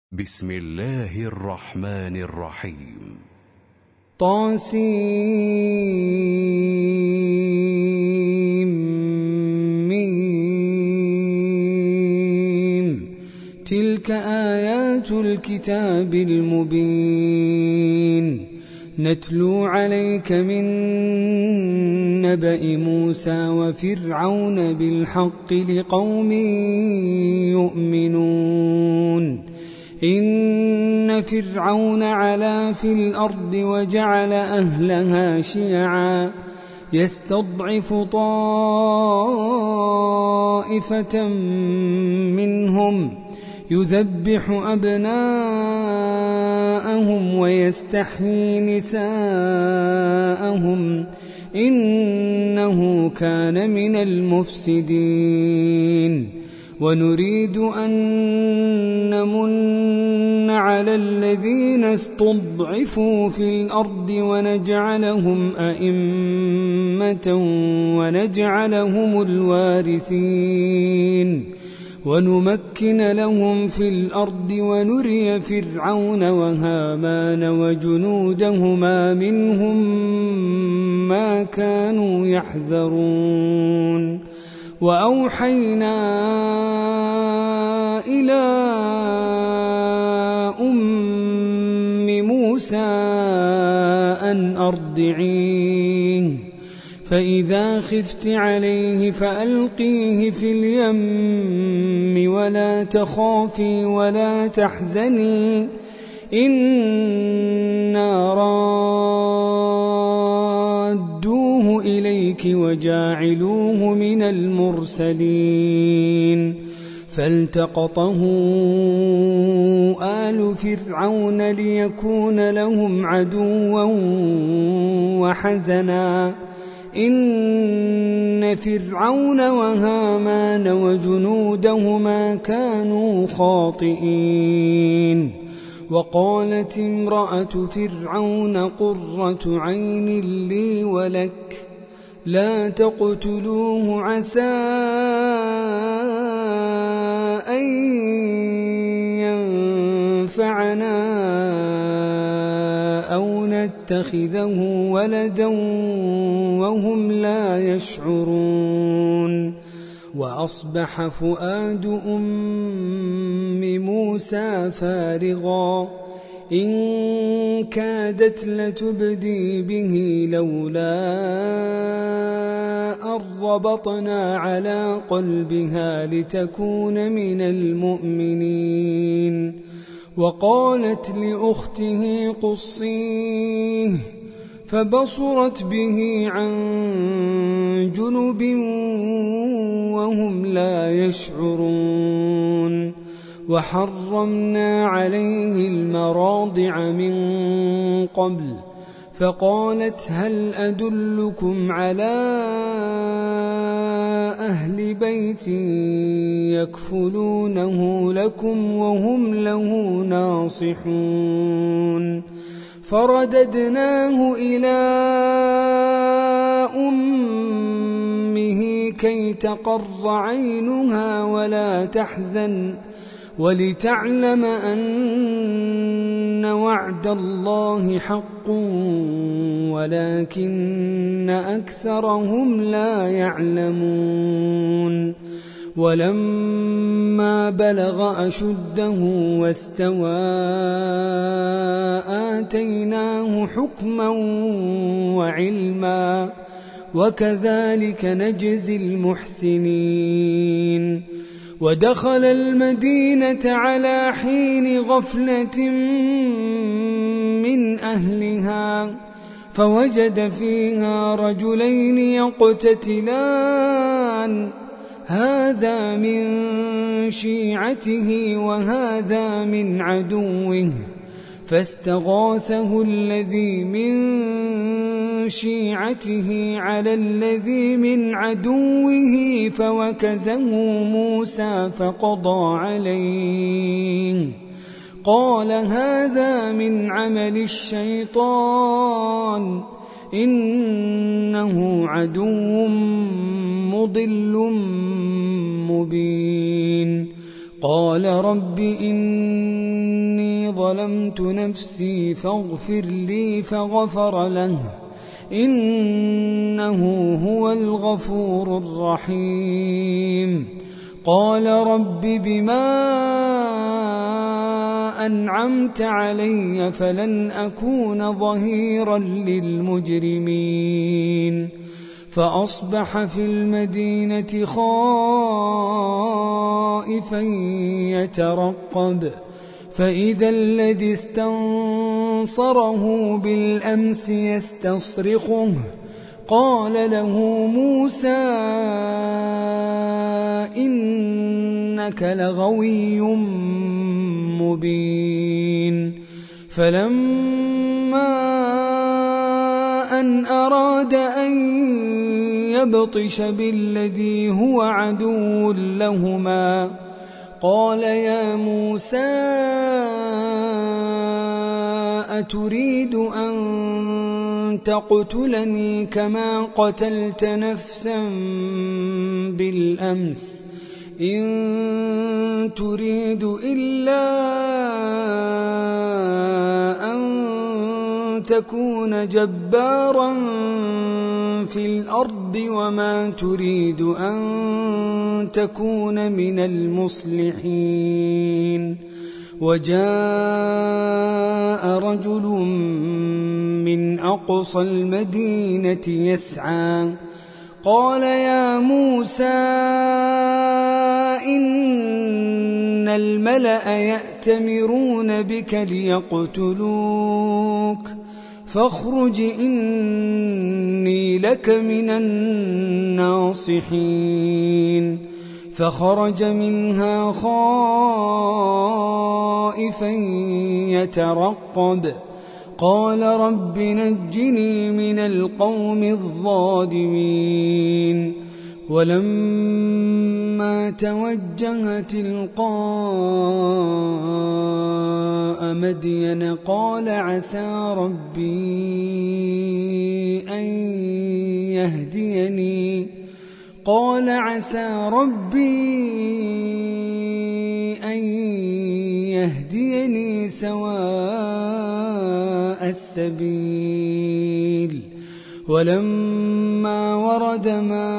بسم الله الرحمن الرحيم. طاسيم. تلك آيات الكتاب المبين نتلو عليك من نبأ موسى وفرعون بالحق لقوم يؤمنون. إن فرعون علا في الأرض وجعل أهلها شيعا يستضعف طائفة منهم يذبح أبناءهم ويستحيي نساءهم إنه كان من المفسدين. ونريد أن نمن على الذين استضعفوا في الأرض ونجعلهم أئمة ونجعلهم الوارثين ونمكن لهم في الأرض ونري فرعون وهامان وجنودهما منهم ما كانوا يحذرون. وأوحينا إلى أم موسى أن أرضعيه فإذا خفت عليه فألقيه في اليم ولا تخافي ولا تحزني إنا رادوه إليك وجاعلوه من المرسلين. فالتقطه آل فرعون ليكون لهم عدوا وحزنا إن فرعون وهامان وجنودهما كانوا خاطئين. وقالت امرأة فرعون قرة عين لي ولك لا تقتلوه عسى أن ينفعنا أو نتخذه ولدا وهم لا يشعرون. وأصبح فؤاد أم موسى فارغا إن كادت لتبدي به لولا أن ربطنا على قلبها لتكون من المؤمنين. وقالت لأخته قصيه فبصرت به عن جنب وهم لا يشعرون. وحرمنا عليه المراضع من قبل فقالت هل أدلكم على أهل بيت يكفلونه لكم وهم له ناصحون. فرددناه إلى أمه كي تقر عينها ولا تحزن ولتعلم أن وعد الله حق ولكن أكثرهم لا يعلمون. ولما بلغ أشده واستوى آتيناه حكما وعلما وكذلك نجزي المحسنين. ودخل المدينة على حين غفلة من أهلها فوجد فيها رجلين يقتتلان هذا من شيعته وهذا من عدوه فاستغاثه الذي من شيعته على الذي من عدوه فوكزه موسى فقضى عليه قال هذا من عمل الشيطان إنه عدو مضل مبين. قال رب إني ظلمت نفسي فاغفر لي فغفر له إنه هو الغفور الرحيم. قال رب بما أنعمت علي فلن أكون ظهيرا للمجرمين. فأصبح في المدينة خائفا يترقب فإذا الذي استنصره بالأمس يستصرخه قال له موسى إنك لغوي مبين. فلما أن أراد أن يبطش بالذي هو عدو لهما قال يا موسى أتريد أن تقتلني كما قتلت نفسا بالأمس إن تريد إلا أن تكون جبارا في الأرض وما تريد أن تكون من المصلحين. وجاء رجل من أقصى المدينة يسعى قال يا موسى إن الملأ يأتمرون بك ليقتلوك فاخرج إني لك من الناصحين. فخرج منها خائفا يترقب قال رب نجني من القوم الظالمين. ولما توجه تلقاء مدين قال عسى ربي أن يهديني سواء السبيل. ولما ورد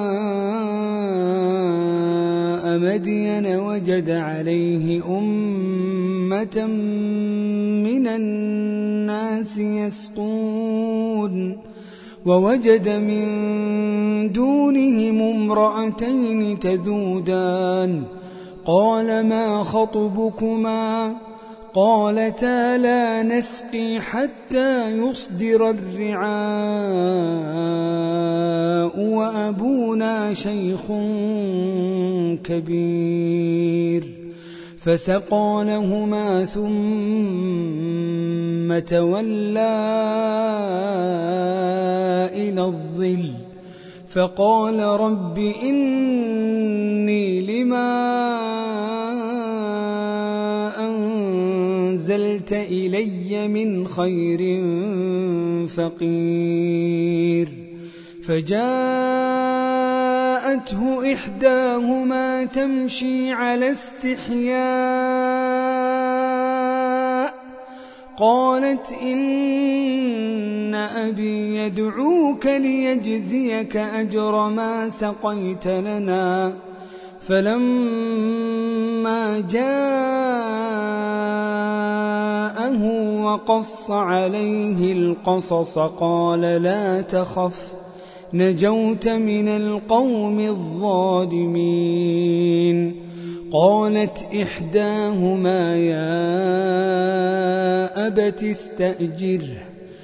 ماء مدين وجد عليه أمة من الناس يسقون ووجد من دونهم امرأتين تذودان قال ما خطبكما قالتا لا نسقي حتى يصدر الرعاء وأبونا شيخ كبير. فسقى لهما ثم تولى إلى الظل فقال رب إني لما أنزلت إلي من خير فقير. فجاءته إحداهما تمشي على استحياء قالت إن أبي يدعوك ليجزيك أجر ما سقيت لنا. فلما جاءه وقص عليه القصص قال لا تخف نجوت من القوم الظالمين. قالت إحداهما يا أبت استأجره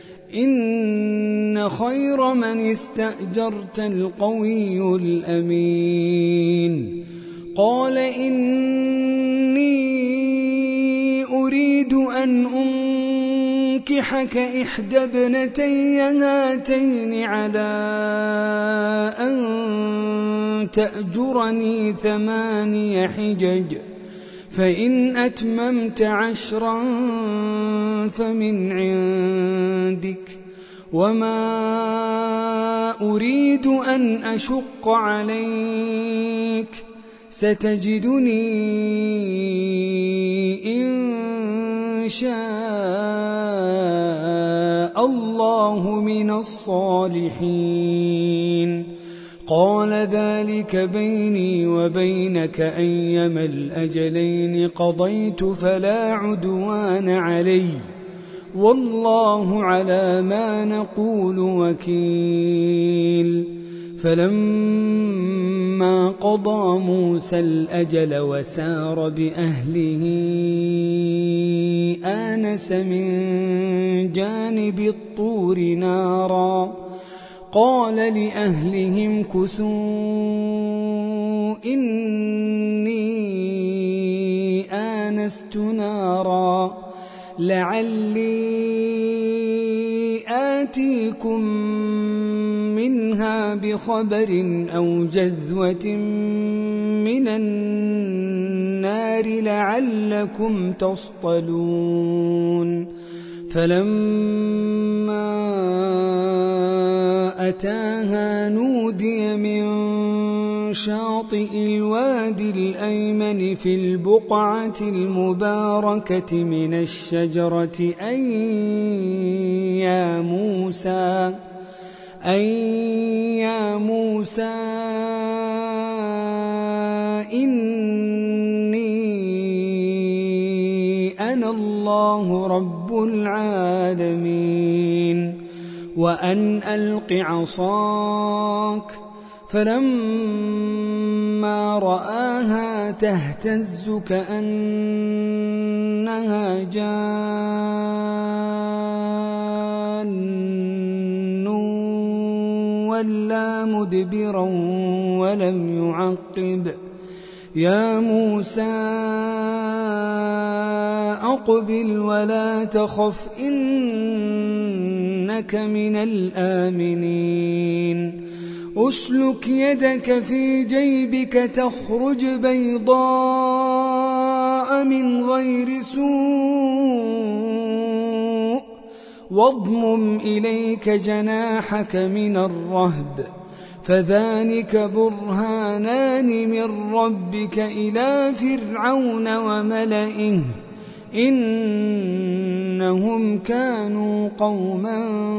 إن خير من استأجرت القوي الأمين. قال إني أريد أن أنكحك إحدى ابنتي هاتين على أن تأجرني 8 حجج فإن أتممت 10 فمن عندك وما أريد أن أشق عليك ستجدني إن شاء الله من الصالحين. قال ذلك بيني وبينك أيما الأجلين قضيت فلا عدوان علي والله على ما نقول وكيل. فلما قضى موسى الأجل وسار بأهله آنس من جانب الطور نارا قال لأهلهم كثوا إني آنست نارا لعلي آتيكم منها بخبر أو جذوة من النار لعلكم تصطلون. فلما أتاها نودي من شاطئ الوادي الأيمن في البقعة المباركة من الشجرة أن يا موسى إني أنا الله رب العالمين وأن ألق عصاك. فلما رآها تهتز كأنها جان ولا مدبرا ولم يعقب. يا موسى أقبل ولا تخف إنك من الآمنين. أسلك يدك في جيبك تخرج بيضاء من غير سوء واضمم إليك جناحك من الرهب فذلك برهانان من ربك إلى فرعون وملئه إنهم كانوا قوما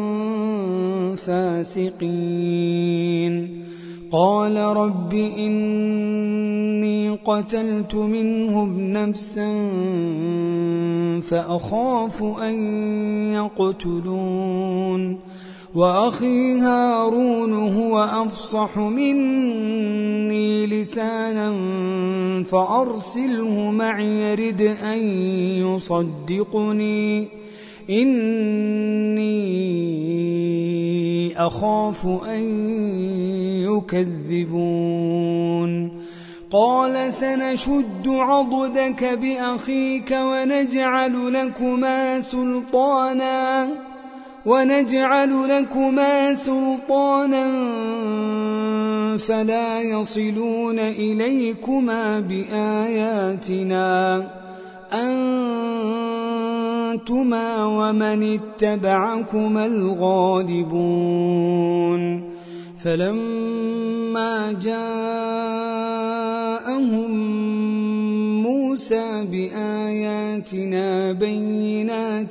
فاسقين. قال رب إني قتلت منهم نفسا فأخاف أن يقتلون وأخي هارون هو أفصح مني لسانا فأرسله معي يرد أن يصدقني إني أخاف أن يكذبون. قال سنشد عضدك بأخيك ونجعل لكما سلطانا فلا يصلون إليكما بآياتنا أنتما ومن اتبعكما الغالبون. فلما جاءهم موسى بآياتنا بينات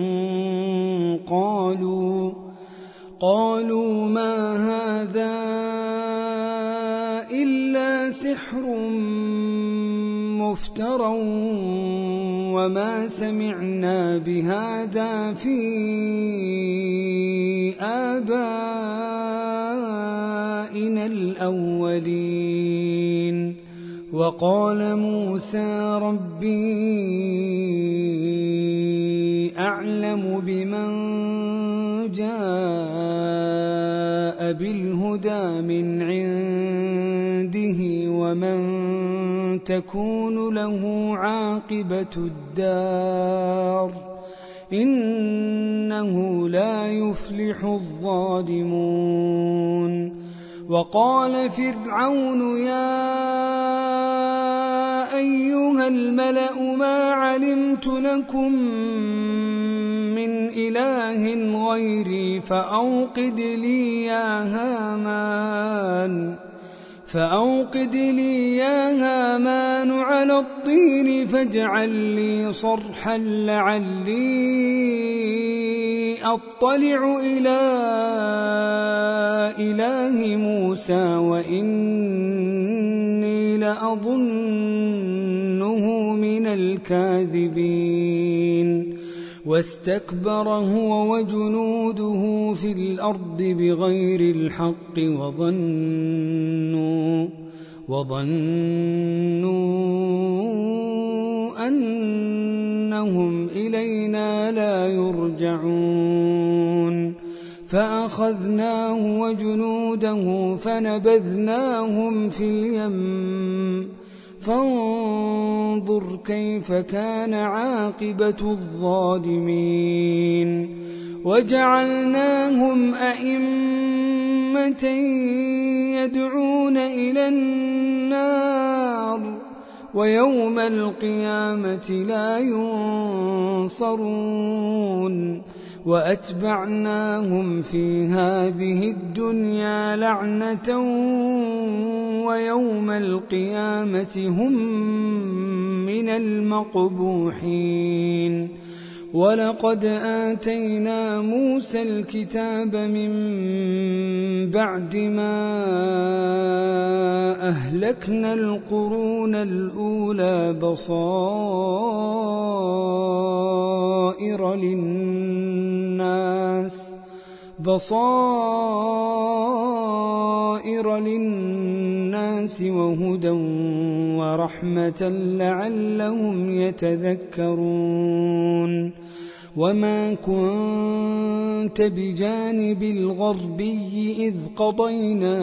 قالوا ما هذا إلا سحر مفترى وما سمعنا بهذا في آبائنا الأولين. وقال موسى ربي أعلم بمن جاء بالهدى من عنده ومن تكون له عاقبة الدار إنه لا يفلح الظالمون. وقال فرعون يا أيها الملأ ما علمت لكم من إله غيري فأوقد لي يا فأوقد لي يا هامان على الطين فاجعل لي صرحا لعلي أطلع إلى إله موسى وإني لأظنه من الكاذبين واستكبر هو وجنوده في الأرض بغير الحق وظنوا أنهم إلينا لا يرجعون فأخذناه وجنوده فنبذناهم في اليم فانظر كيف كان عاقبة الظالمين وجعلناهم أئمة يدعون إلى النار ويوم القيامة لا ينصرون وأتبعناهم في هذه الدنيا لعنة ويوم القيامة هم من المقبوحين ولقد آتينا موسى الكتاب من بعد ما أهلكنا القرون الأولى بصائر للناس وهدى ورحمة لعلهم يتذكرون وما كنت بجانب الغربي إذ قضينا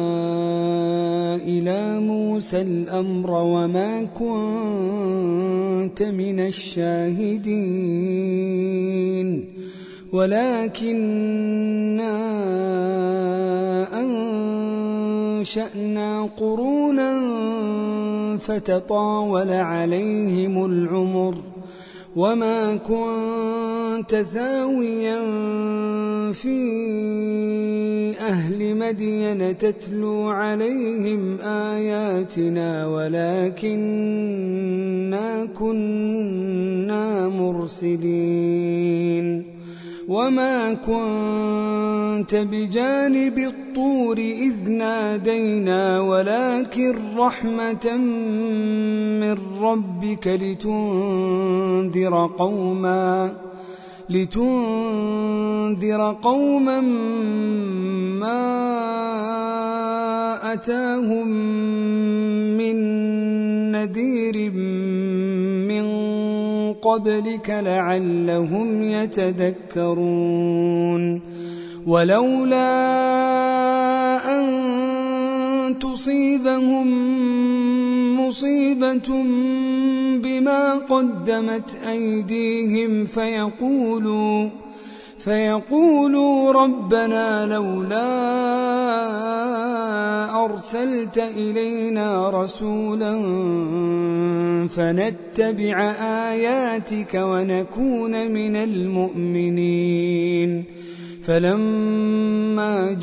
إلى موسى الأمر وما كنت من الشاهدين ولكننا أنشأنا قرونا فتطاول عليهم العمر وما كنت ثاويا في أهل مدين تتلو عليهم آياتنا ولكننا كنا مرسلين وما كنت بجانب الطور إذ نادينا ولكن رحمة من ربك لتنذر قوما ما أتاهم من نذير من قبلك لعلهم يتذكرون ولولا أن تصيبهم مصيبة بما قدمت أيديهم فيقولوا ربنا لولا أرسلت إلينا رسولا فنتبع آياتك ونكون من المؤمنين فلما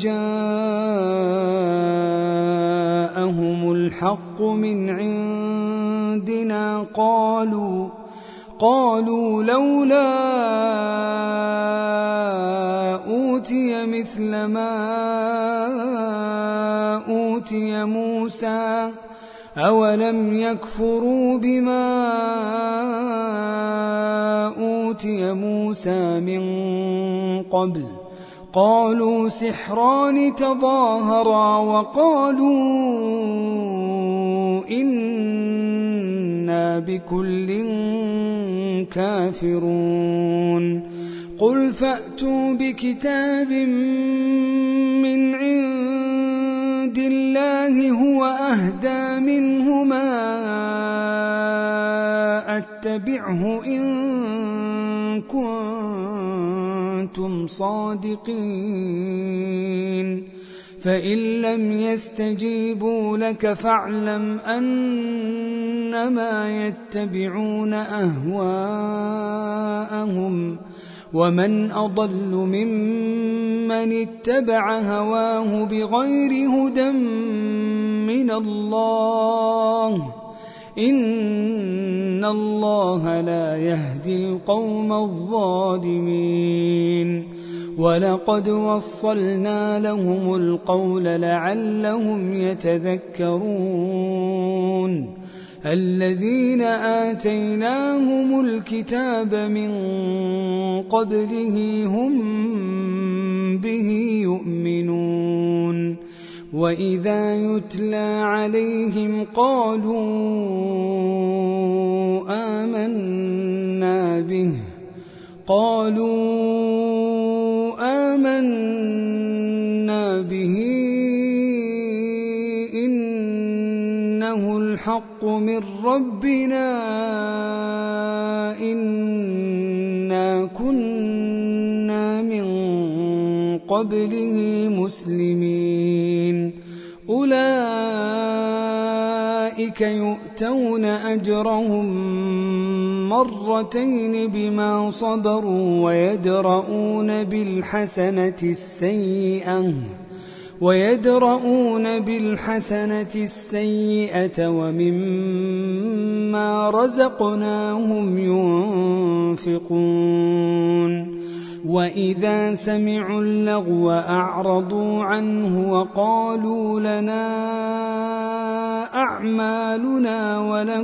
جاءهم الحق من عندنا قالوا لولا أوتي مثل ما أوتي موسى أولم يكفروا بما أوتي موسى من قبل قالوا سحران تظاهرا وقالوا إنا بكل كافرون قل فأتوا بكتاب من عند الله هو أهدى منهما أتبعه إن كنتم صادقين فإن لم يستجيبوا لك فاعلم أنما يتبعون أهواءهم ومن أضل ممن اتبع هواه بغير هدى من الله إن الله لا يهدي القوم الظالمين ولقد وصلنا لهم القول لعلهم يتذكرون الذين آتيناهم الكتاب من قبله هم به يؤمنون وإذا يتلى عليهم قالوا آمنا به إنه الحق من ربنا إنا كنا من قبله مسلمين أولئك يؤتون أجرهم مرتين بما صبروا ويدرؤون بالحسنة السيئة ومما رزقناهم ينفقون وإذا سمعوا اللغو أعرضوا عنه وقالوا لنا أعمالنا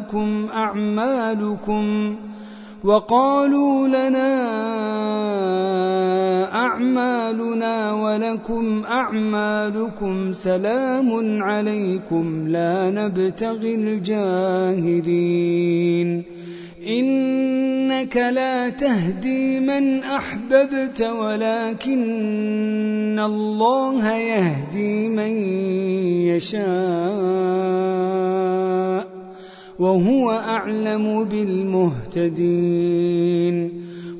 ولكم أعمالكم سلام عليكم لا نبتغي الجاهلين إنك لا تهدي من أحببت ولكن الله يهدي من يشاء وهو أعلم بالمهتدين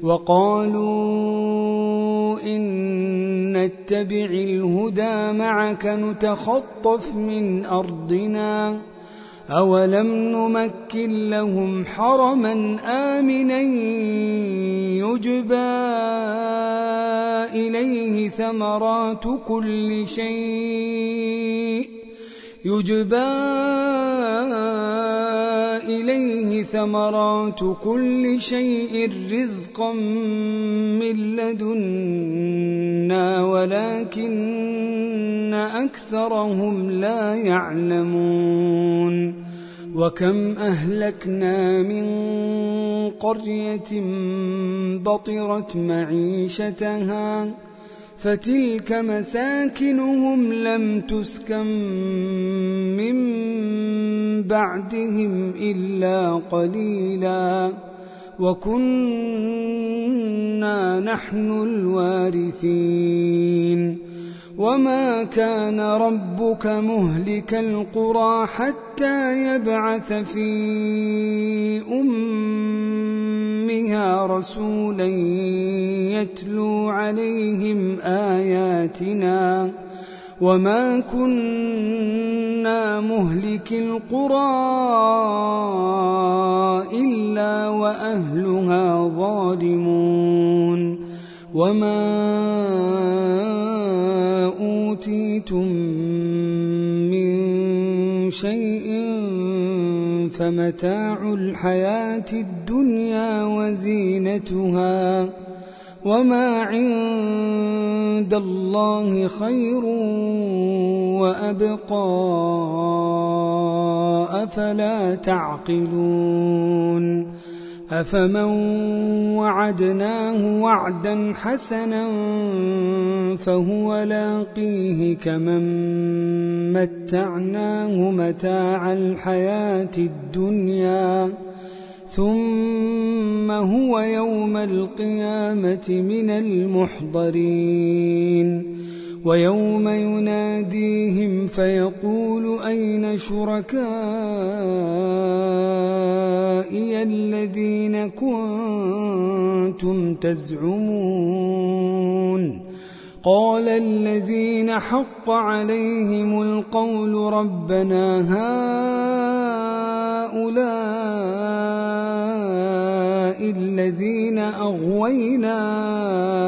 وقالوا إن نتبع الهدى معك نتخطف من أرضنا أولم نمكن لهم حرما آمنا يجبى إليه ثمرات كل شيء رزقا من لدنا ولكن أكثرهم لا يعلمون وكم أهلكنا من قرية بطرت معيشتها فتلك مساكنهم لم تسكن من بعدهم إلا قليلا وكنا نحن الوارثين وما كان ربك مهلك القرى حتى يبعث في أمها رسولا يتلو عليهم آياتنا وما كنا مهلك القرى إلا وأهلها ظالمون وما أوتيتم من شيء فمتاع الحياة الدنيا وزينتها وما عند الله خير وأبقى أفلا تعقلون أفمن وعدناه وعدا حسنا فهو لاقيه كمن متعناه متاع الحياة الدنيا ثم هو يوم القيامة من المحضرين ويوم يناديهم فيقول أين شركائي الذين كنتم تزعمون قال الذين حق عليهم القول ربنا هؤلاء الذين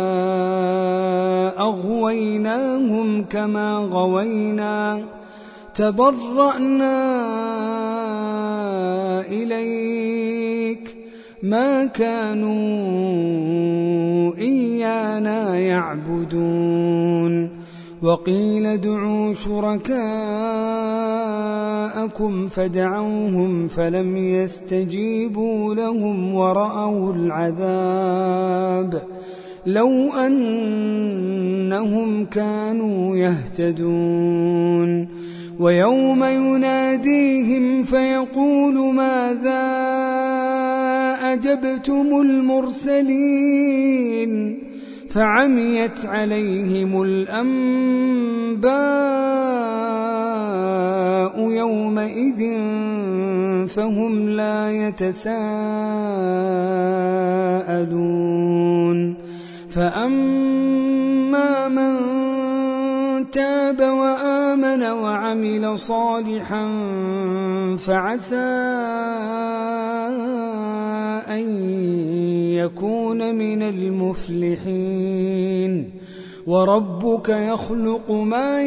أغويناهم كما غوينا تبرأنا إليك ما كانوا إيانا يعبدون وقيل ادعوا شركاءكم فدعوهم فلم يستجيبوا لهم ورأوا العذاب لو أنهم كانوا يهتدون ويوم يناديهم فيقول ماذا أجبتم المرسلين فعميت عليهم الأنباء يومئذ فهم لا يتساءلون فأما من تاب وآمن وعمل صالحا فعسى أن يكون من المفلحين وربك يخلق ما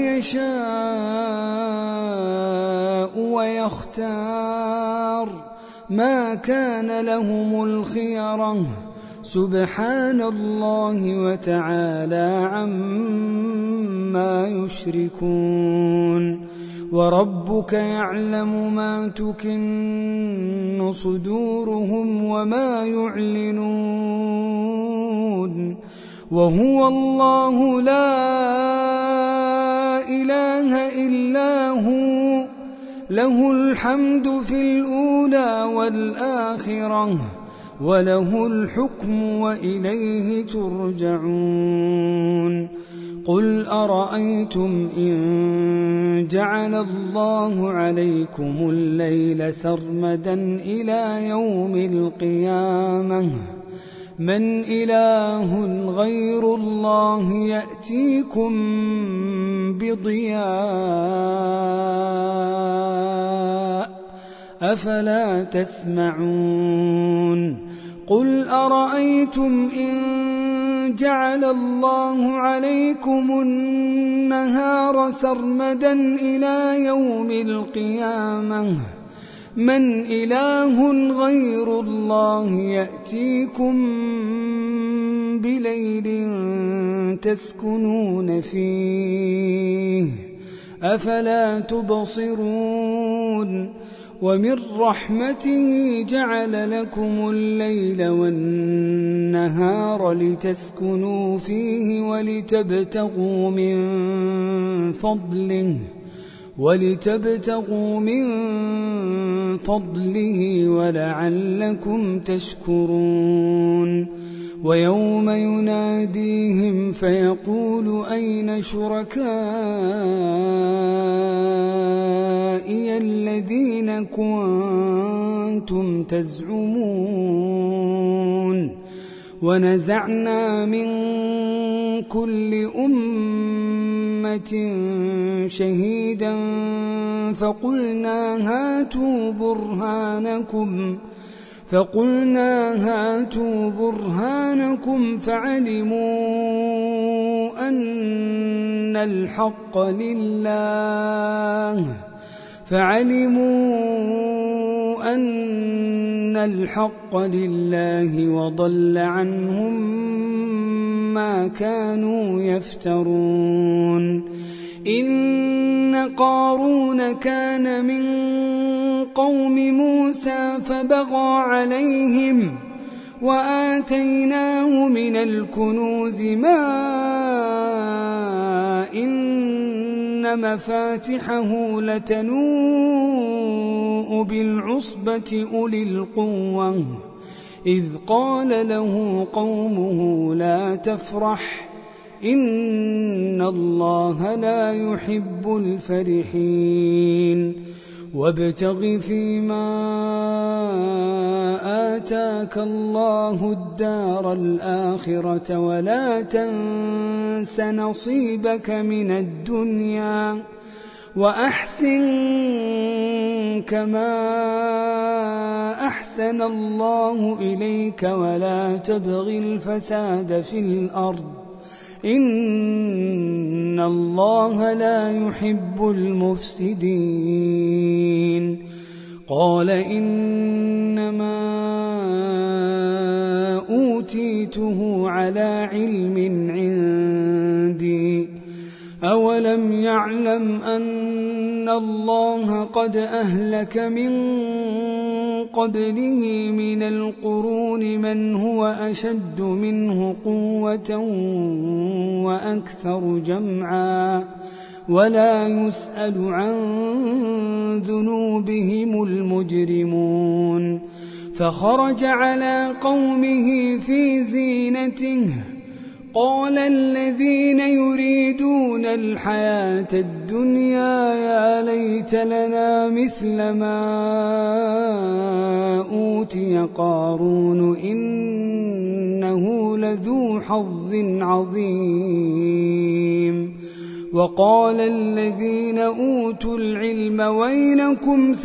يشاء ويختار ما كان لهم الخيرة سبحان الله وتعالى عما يشركون وربك يعلم ما تكن صدورهم وما يعلنون وهو الله لا إله إلا هو له الحمد في الأولى والآخرة وله الحكم وإليه ترجعون قل أرأيتم إن جعل الله عليكم الليل سرمدا إلى يوم القيامة من إله غير الله يأتيكم بضياء أفلا تسمعون قل أرأيتم إن جعل الله عليكم النهار سرمدا إلى يوم القيامة من إله غير الله يأتيكم بليل تسكنون فيه أفلا تبصرون ومن رحمته جعل لكم الليل والنهار لتسكنوا فيه ولتبتغوا من فضله ولعلكم تشكرون ويوم يناديهم فيقول أين شركائي الذين كنتم تزعمون ونزعنا من كل أمة شهيدا فقلنا هاتوا برهانكم فعلموا أن الحق لله وضل عنهم ما كانوا يفترون إن قارون كان من قوم موسى فبغى عليهم وآتيناه من الكنوز ما إن مفاتحه لتنوء بالعصبة أولي القوة إذ قال له قومه لا تفرح إن الله لا يحب الفرحين وابتغ فيما آتاك الله الدار الآخرة ولا تنس نصيبك من الدنيا وأحسن كما أحسن الله إليك ولا تبغ الفساد في الأرض إن إن الله لا يحب المفسدين. قال إنما أوتيته على علم عندي أولم يعلم أن الله قد أهلك من قبله من القرون من هو أشد منه قوة وأكثر جمعا ولا يسأل عن ذنوبهم المجرمون. فخرج على قومه في زينته قال الذين يريدون الحياة الدنيا يا ليت لنا مثل ما أوتي قارون إنه لذو حظ عظيم. وقال الذين أوتوا العلم ويلكم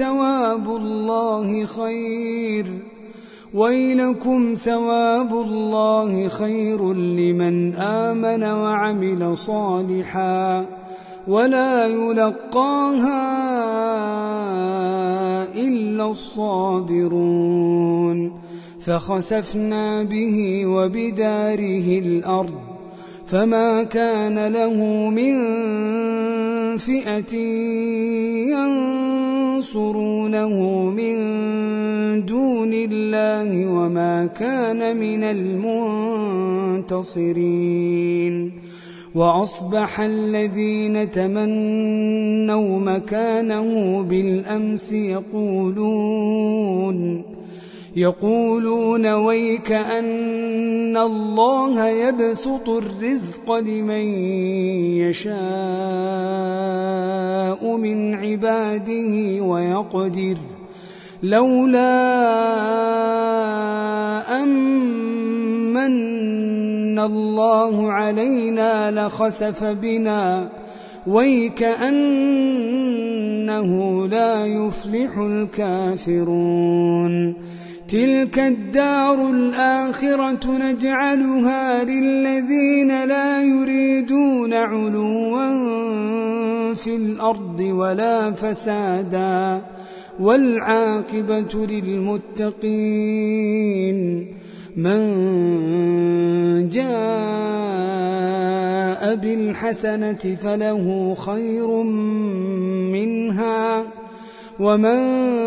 ثواب الله خير لمن آمن وعمل صالحا ولا يلقاها إلا الصابرون. فخسفنا به وبداره الأرض فما كان له من فئة ينصرونه من دون الله وما كان من المنتصرين. وأصبح الذين تمنوا مكانه بالأمس يقولون ويك أن الله يبسط الرزق لمن يشاء من عباده ويقدر لولا أمن الله علينا لخسف بنا ويك أنه لا يفلح الكافرون. تلك الدار الآخرة نجعلها للذين لا يريدون علوا في الأرض ولا فسادا والعاقبة للمتقين. من جاء بالحسنة فله خير منها ومن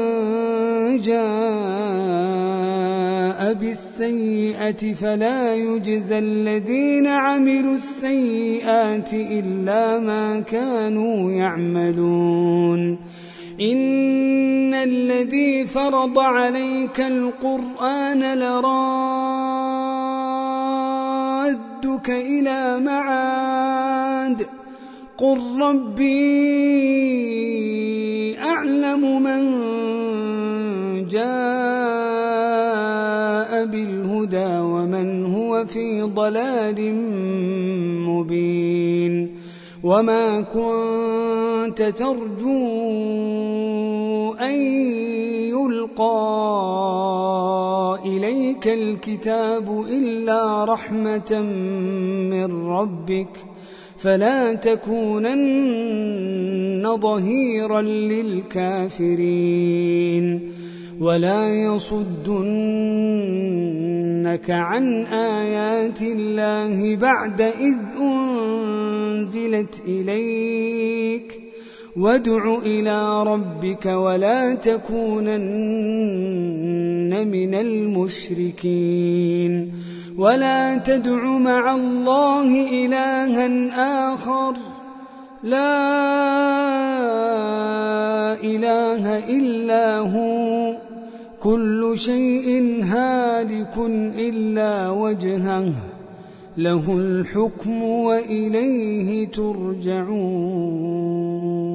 جاء بالسيئة فلا يجزى الذين عملوا السيئات إلا ما كانوا يعملون. إن الذي فرض عليك القرآن لرادك إلى معاد قل ربي أعلم من جاء بالهدى ومن هو في ضلال مبين. وما كنت ترجو أن يلقى إليك الكتاب إلا رحمة من ربك فلا تكونن ظهيرا للكافرين. ولا يصدنك عن آيات الله بعد إذ أنزلت إليك وادع إلى ربك ولا تكونن من المشركين. ولا تدع مع الله إلها آخر لا إله إلا هو كل شيء هالك إلا وجهه له الحكم وإليه ترجعون.